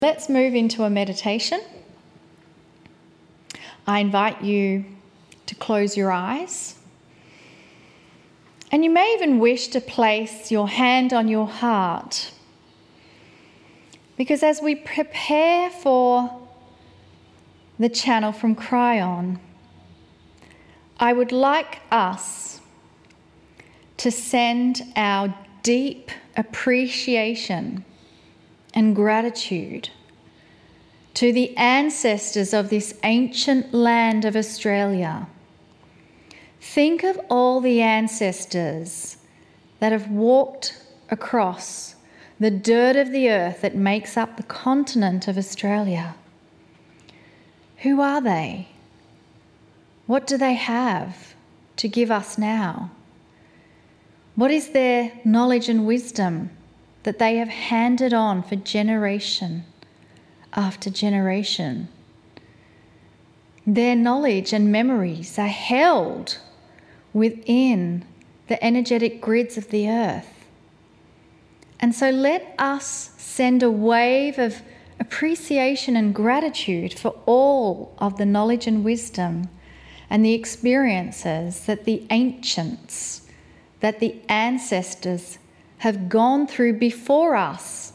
Let's move into a meditation. I invite you to close your eyes. And you may even wish to place your hand on your heart. Because as we prepare for the channel from Kryon, I would like us to send our deep appreciation and gratitude to the ancestors of this ancient land of Australia. Think of all the ancestors that have walked across the dirt of the earth that makes up the continent of Australia. Who are they? What do they have to give us now? What is their knowledge and wisdom that they have handed on for generation after generation? Their knowledge and memories are held within the energetic grids of the earth. And so let us send a wave of appreciation and gratitude for all of the knowledge and wisdom and the experiences that the ancients, that the ancestors have gone through before us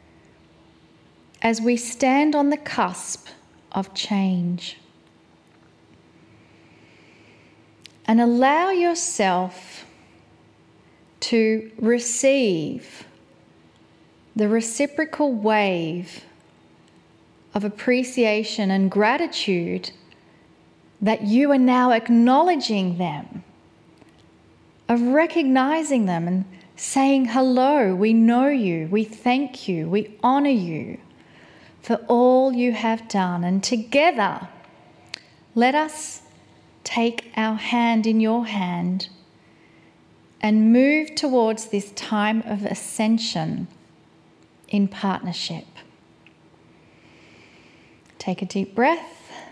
as we stand on the cusp of change. And allow yourself to receive the reciprocal wave of appreciation and gratitude that you are now acknowledging them, of recognizing them and saying, hello, we know you, we thank you, we honor you for all you have done. And together, let us take our hand in your hand and move towards this time of ascension in partnership. Take a deep breath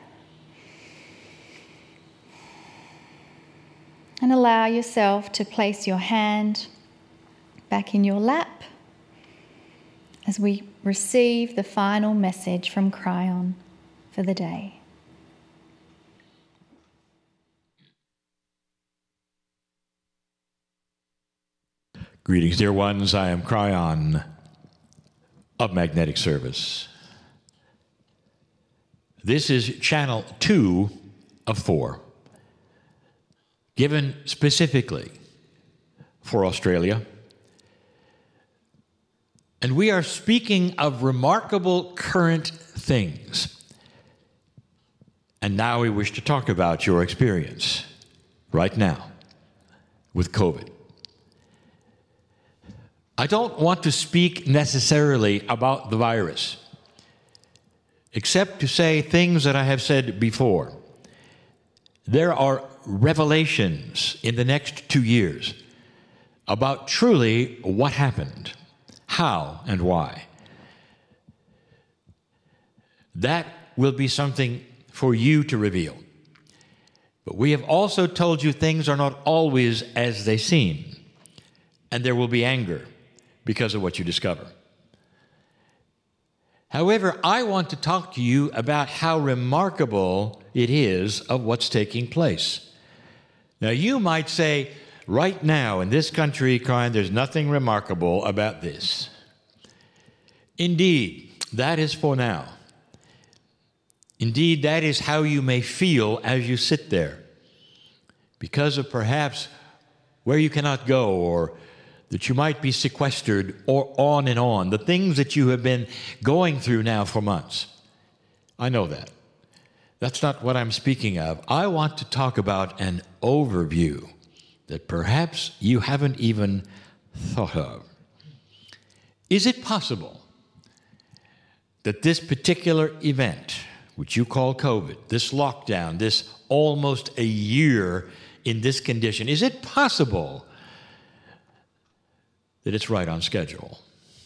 and allow yourself to place your hand back in your lap as we receive the final message from Kryon for the day. Greetings, dear ones. I am Kryon of Magnetic Service. This is channel 2 of 4, given specifically for Australia. And we are speaking of remarkable current things. And now we wish to talk about your experience right now with COVID. I don't want to speak necessarily about the virus, except to say things that I have said before. There are revelations in the next 2 years about truly what happened, how and why. That will be something for you to reveal. But we have also told you things are not always as they seem, and there will be anger because of what you discover. However, I want to talk to you about how remarkable it is of what's taking place. Now, you might say, right now in this country, Kryon, there's nothing remarkable about this. Indeed, that is for now. Indeed, that is how you may feel as you sit there, because of perhaps where you cannot go, or that you might be sequestered, or on and on, the things that you have been going through now for months. I know that. That's not what I'm speaking of. I want to talk about an overview that perhaps you haven't even thought of. Is it possible that this particular event, which you call COVID, this lockdown, this almost a year in this condition, is it possible that it's right on schedule?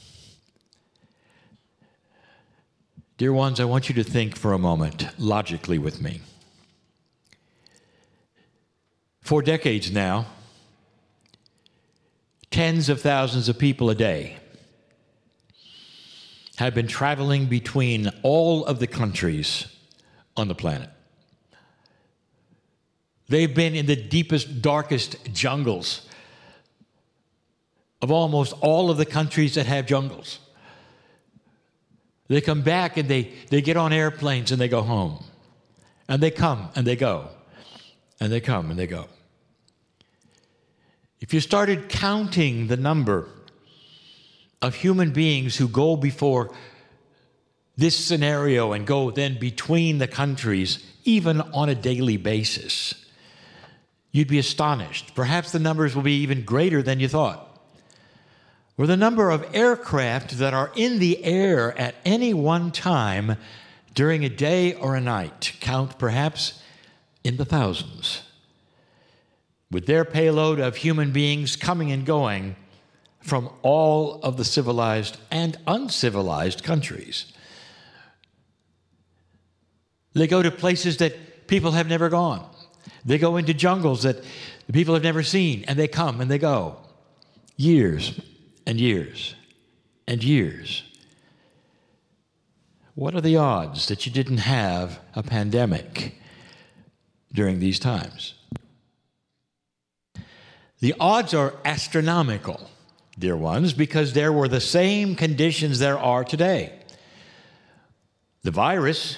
Dear ones, I want you to think for a moment logically with me. For decades now, tens of thousands of people a day have been traveling between all of the countries on the planet. They've been in the deepest, darkest jungles of almost all of the countries that have jungles. They come back and they get on airplanes and they go home. And they come and they go. And they come and they go. If you started counting the number of human beings who go before this scenario and go then between the countries, even on a daily basis, you'd be astonished. Perhaps the numbers will be even greater than you thought. Or the number of aircraft that are in the air at any one time during a day or a night count perhaps in the thousands, with their payload of human beings coming and going from all of the civilized and uncivilized countries. They go to places that people have never gone. They go into jungles that the people have never seen, and they come and they go. Years and years and years. What are the odds that you didn't have a pandemic during these times? The odds are astronomical, dear ones, because there were the same conditions there are today. The virus,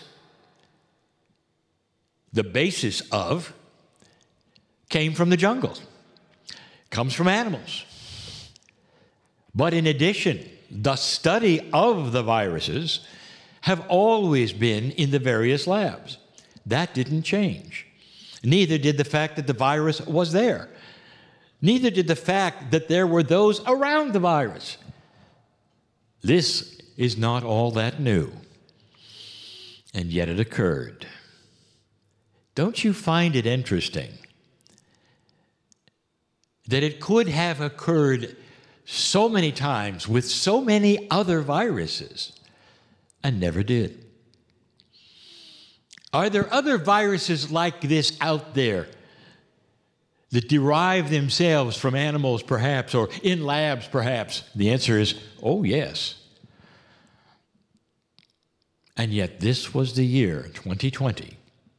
the basis of, came from the jungle, comes from animals. But in addition, the study of the viruses have always been in the various labs. That didn't change. Neither did the fact that the virus was there. Neither did the fact that there were those around the virus. This is not all that new. And yet it occurred. Don't you find it interesting that it could have occurred so many times with so many other viruses and never did? Are there other viruses like this out there that derive themselves from animals perhaps, or in labs perhaps? The answer is, oh yes. And yet this was the year 2020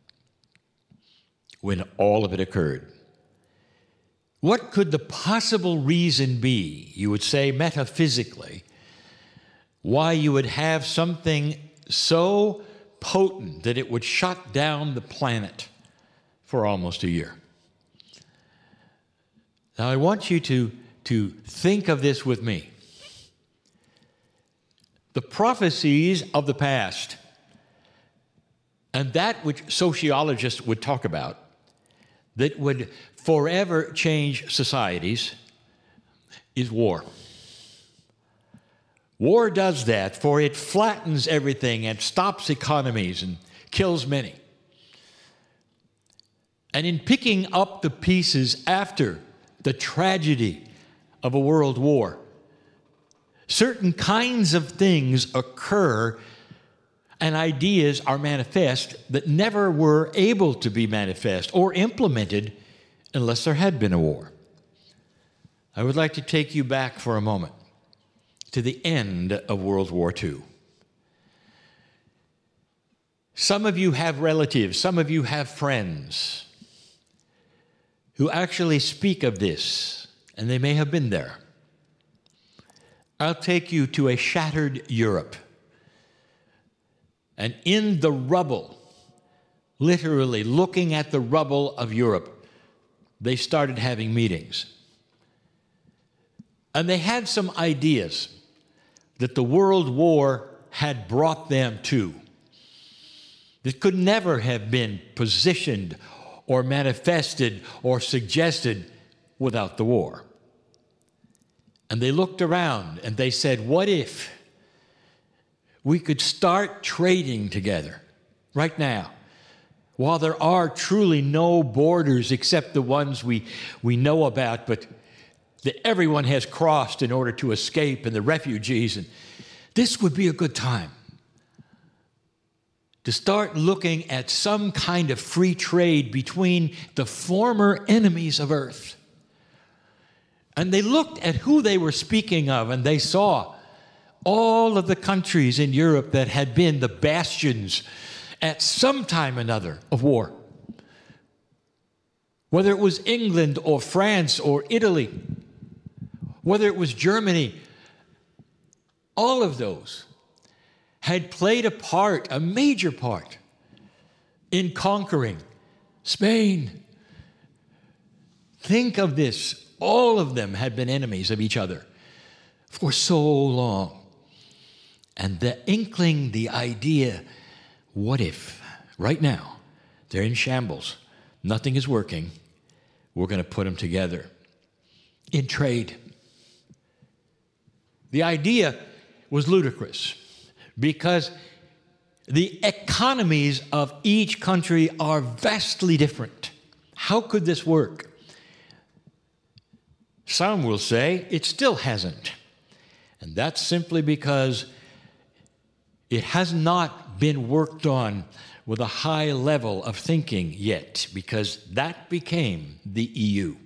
when all of it occurred. What could the possible reason be, you would say metaphysically, why you would have something so potent that it would shut down the planet for almost a year? Now I want you to think of this with me. The prophecies of the past and that which sociologists would talk about that would forever change societies is war. War does that, for it flattens everything and stops economies and kills many. And in picking up the pieces after the tragedy of a world war, certain kinds of things occur and ideas are manifest that never were able to be manifest or implemented unless there had been a war. I would like to take you back for a moment to the end of World War II. Some of you have relatives, some of you have friends who actually speak of this, and they may have been there. I'll take you to a shattered Europe. And in the rubble, literally looking at the rubble of Europe, they started having meetings. And they had some ideas that the World War had brought them to that could never have been positioned or manifested or suggested without the war. And they looked around and they said, what if we could start trading together right now, while there are truly no borders except the ones we know about, but that everyone has crossed in order to escape, and the refugees. And this would be a good time to start looking at some kind of free trade between the former enemies of earth. And they looked at who they were speaking of, and they saw all of the countries in Europe that had been the bastions at some time or another of war. Whether it was England or France or Italy, whether it was Germany, all of those had played a part, a major part, in conquering Spain. Think of this. All of them had been enemies of each other for so long. And the inkling, the idea, what if, right now, they're in shambles, nothing is working, we're going to put them together in trade. The idea was ludicrous because the economies of each country are vastly different. How could this work? Some will say it still hasn't. And that's simply because it has not been worked on with a high level of thinking yet, because that became the EU.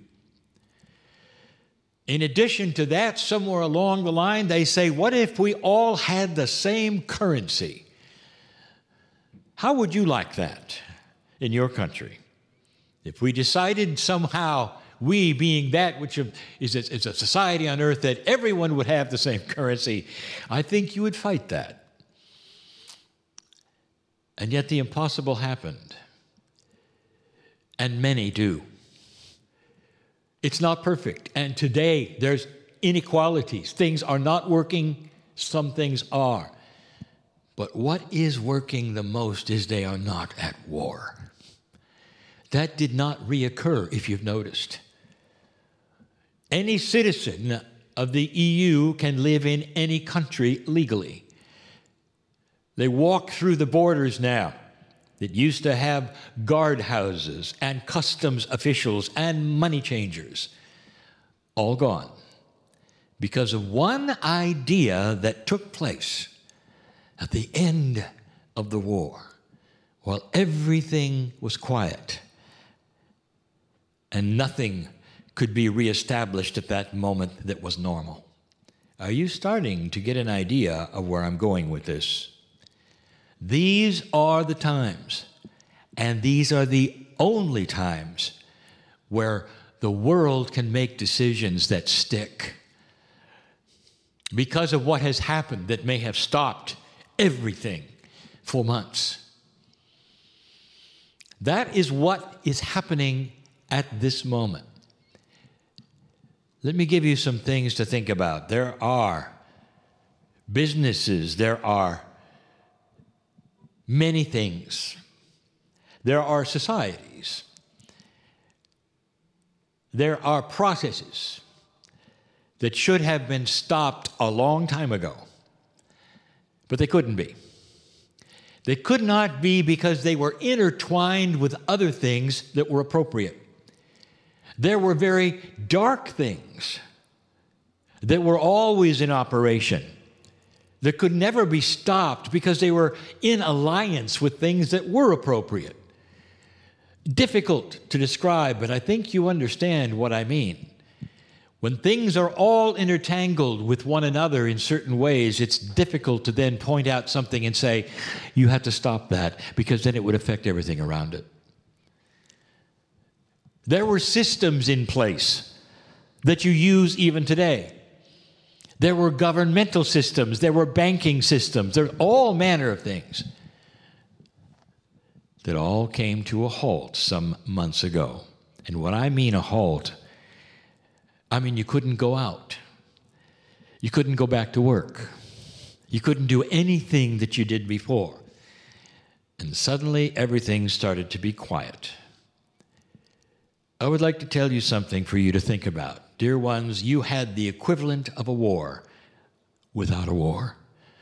In addition to that, somewhere along the line, they say, what if we all had the same currency? How would you like that in your country? If we decided somehow, we being that which is a society on earth, that everyone would have the same currency, I think you would fight that. And yet the impossible happened. And many do. It's not perfect. And today there's inequalities. Things are not working. Some things are. But what is working the most is they are not at war. That did not reoccur, if you've noticed. Any citizen of the EU can live in any country legally. They walk through the borders now that used to have guard houses and customs officials and money changers. All gone because of one idea that took place at the end of the war, while everything was quiet and nothing could be reestablished at that moment that was normal. Are you starting to get an idea of where I'm going with this? These are the times, and these are the only times where the world can make decisions that stick because of what has happened that may have stopped everything for months. That is what is happening at this moment. Let me give you some things to think about. There are businesses, there are many things. There are societies. There are processes that should have been stopped a long time ago, but they couldn't be. They could not be because they were intertwined with other things that were appropriate. There were very dark things that were always in operation that could never be stopped because they were in alliance with things that were appropriate. Difficult to describe, but I think you understand what I mean. When things are all intertangled with one another in certain ways, it's difficult to then point out something and say, you have to stop that, because then it would affect everything around it. There were systems in place that you use even today. There were governmental systems, there were banking systems, there were all manner of things that all came to a halt some months ago. And when I mean a halt, I mean you couldn't go out. You couldn't go back to work. You couldn't do anything that you did before. And suddenly everything started to be quiet. I would like to tell you something for you to think about. Dear ones, you had the equivalent of a war without a war.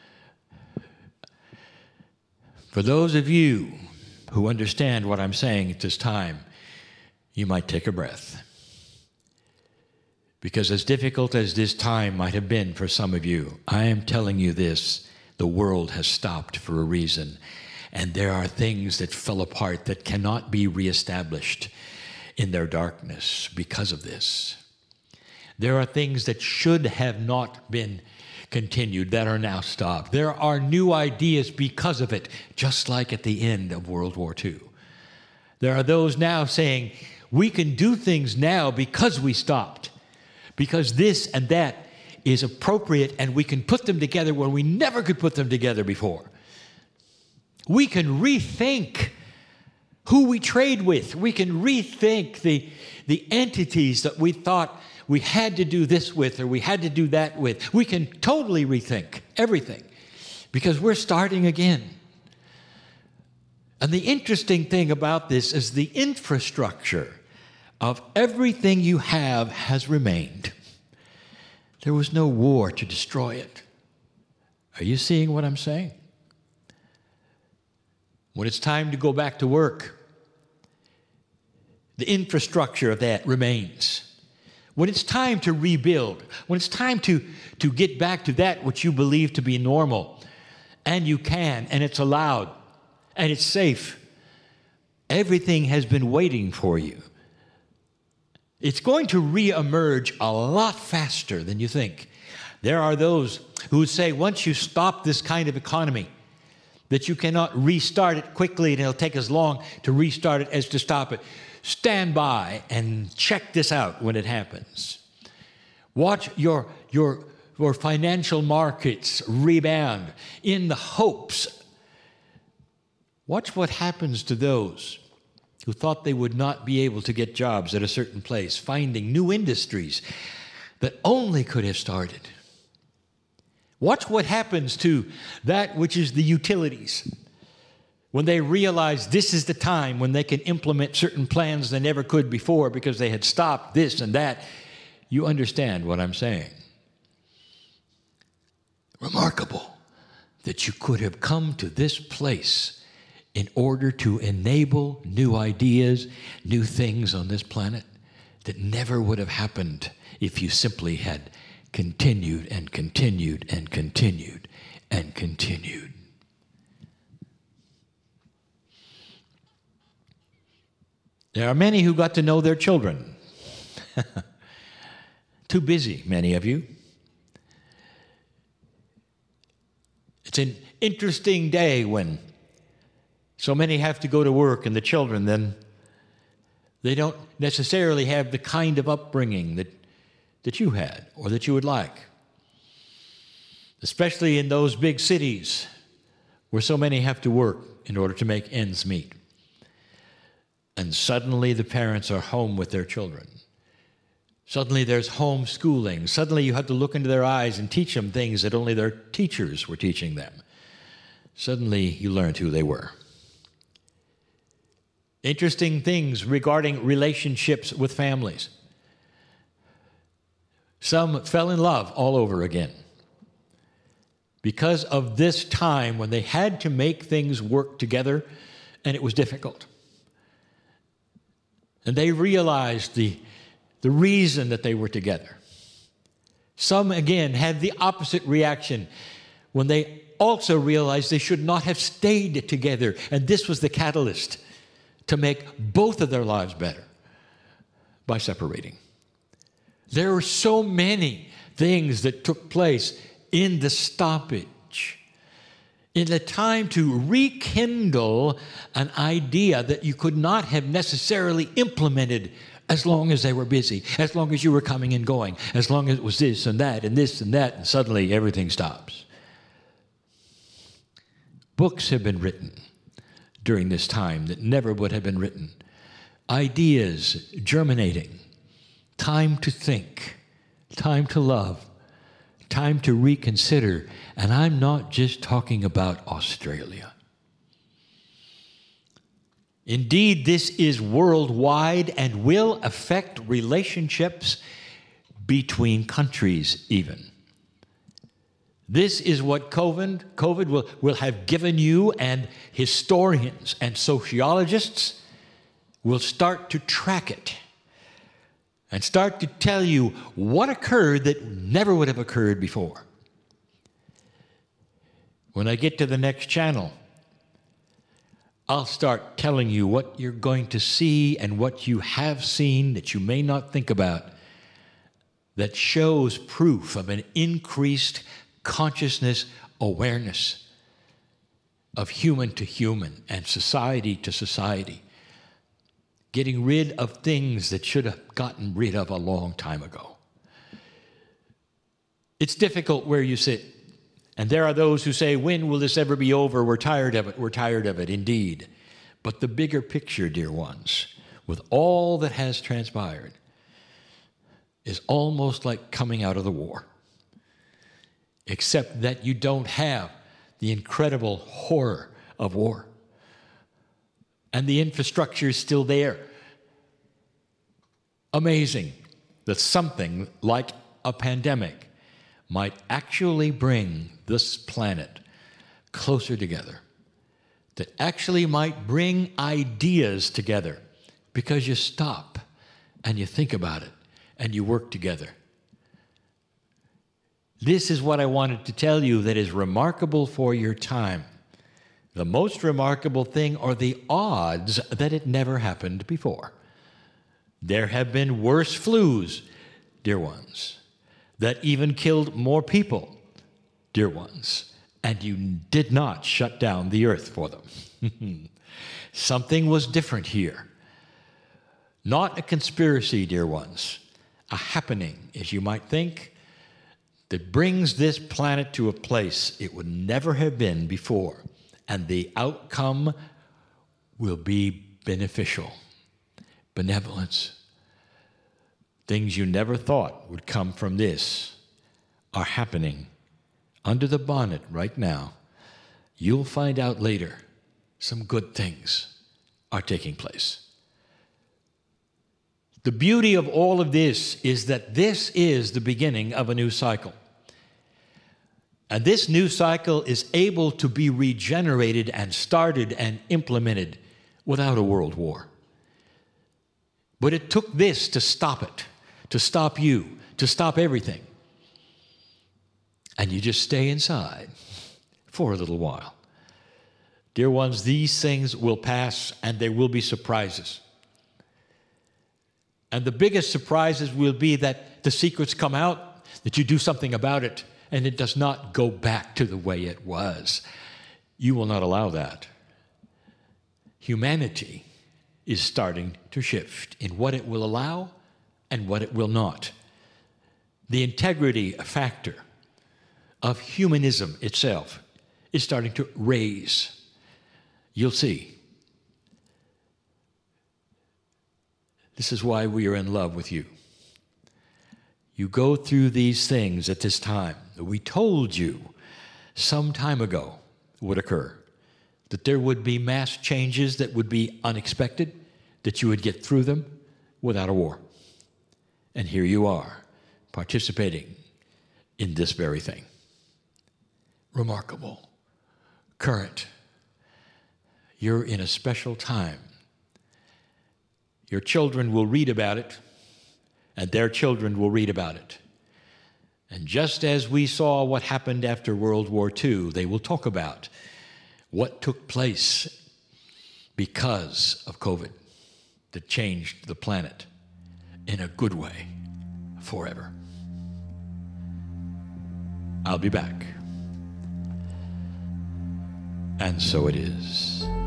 For those of you who understand what I'm saying at this time, you might take a breath. Because as difficult as this time might have been for some of you, I am telling you this, the world has stopped for a reason. And there are things that fell apart that cannot be reestablished in their darkness because of this. There are things that should have not been continued that are now stopped. There are new ideas because of it, just like at the end of World War II. There are those now saying, we can do things now because we stopped, because this and that is appropriate, and we can put them together when we never could put them together before. We can rethink who we trade with. We can rethink the entities that we thought we had to do this with or we had to do that with. We can totally rethink everything because we're starting again. And the interesting thing about this is the infrastructure of everything you have has remained. There was no war to destroy it. Are you seeing what I'm saying? When it's time to go back to work, the infrastructure of that remains. When it's time to rebuild, when it's time to get back to that which you believe to be normal, and you can, and it's allowed, and it's safe, everything has been waiting for you. It's going to reemerge a lot faster than you think. There are those who say once you stop this kind of economy, that you cannot restart it quickly and it'll take as long to restart it as to stop it. Stand by and check this out when it happens. Watch your financial markets rebound in the hopes. Watch what happens to those who thought they would not be able to get jobs at a certain place, finding new industries that only could have started. Watch what happens to that which is the utilities. When they realize this is the time when they can implement certain plans they never could before because they had stopped this and that, you understand what I'm saying. Remarkable that you could have come to this place in order to enable new ideas, new things on this planet that never would have happened if you simply had continued and continued and continued and continued. There are many who got to know their children. Too busy, many of you. It's an interesting day when so many have to go to work, and the children then, they don't necessarily have the kind of upbringing that you had or that you would like. Especially in those big cities where so many have to work in order to make ends meet. And suddenly the parents are home with their children. Suddenly there's homeschooling. Suddenly you have to look into their eyes and teach them things that only their teachers were teaching them. Suddenly you learned who they were. Interesting things regarding relationships with families. Some fell in love all over again because of this time when they had to make things work together and it was difficult. And they realized the reason that they were together. Some, again, had the opposite reaction when they also realized they should not have stayed together. And this was the catalyst to make both of their lives better by separating. There were so many things that took place in the stoppage, in the time to rekindle an idea that you could not have necessarily implemented as long as they were busy, as long as you were coming and going, as long as it was this and that and this and that, and suddenly everything stops. Books have been written during this time that never would have been written. Ideas germinating. Time to think. Time to love. Time to reconsider. And I'm not just talking about Australia. Indeed, this is worldwide and will affect relationships between countries even. This is what COVID will have given you, and historians and sociologists will start to track it and start to tell you what occurred that never would have occurred before. When I get to the next channel, I'll start telling you what you're going to see and what you have seen that you may not think about, that shows proof of an increased consciousness, awareness of human to human and society to society. Getting rid of things that should have gotten rid of a long time ago. It's difficult where you sit. And there are those who say, when will this ever be over? We're tired of it. We're tired of it, indeed. But the bigger picture, dear ones, with all that has transpired, is almost like coming out of the war. Except that you don't have the incredible horror of war. And the infrastructure is still there. Amazing that something like a pandemic might actually bring this planet closer together. That actually might bring ideas together because you stop and you think about it and you work together. This is what I wanted to tell you that is remarkable for your time. The most remarkable thing are the odds that it never happened before. There have been worse flus, dear ones, that even killed more people, dear ones, and you did not shut down the earth for them. Something was different here. Not a conspiracy, dear ones, a happening, as you might think, that brings this planet to a place it would never have been before, and the outcome will be beneficial. Benevolence. Things you never thought would come from this are happening under the bonnet right now. You'll find out later some good things are taking place. The beauty of all of this is that this is the beginning of a new cycle. And this new cycle is able to be regenerated and started and implemented without a world war. But it took this to stop it, to stop you, to stop everything. And you just stay inside for a little while. Dear ones, these things will pass and there will be surprises. And the biggest surprises will be that the secrets come out, that you do something about it, and it does not go back to the way it was. You will not allow that. Humanity is starting to shift in what it will allow and what it will not. The integrity factor of humanism itself is starting to raise. You'll see. This is why we are in love with you. You go through these things at this time that we told you some time ago would occur, that there would be mass changes that would be unexpected, that you would get through them without a war. And here you are, participating in this very thing. Remarkable, current. You're in a special time. Your children will read about it, and their children will read about it. And just as we saw what happened after World War II, they will talk about what took place because of COVID that changed the planet in a good way forever. I'll be back. And so it is.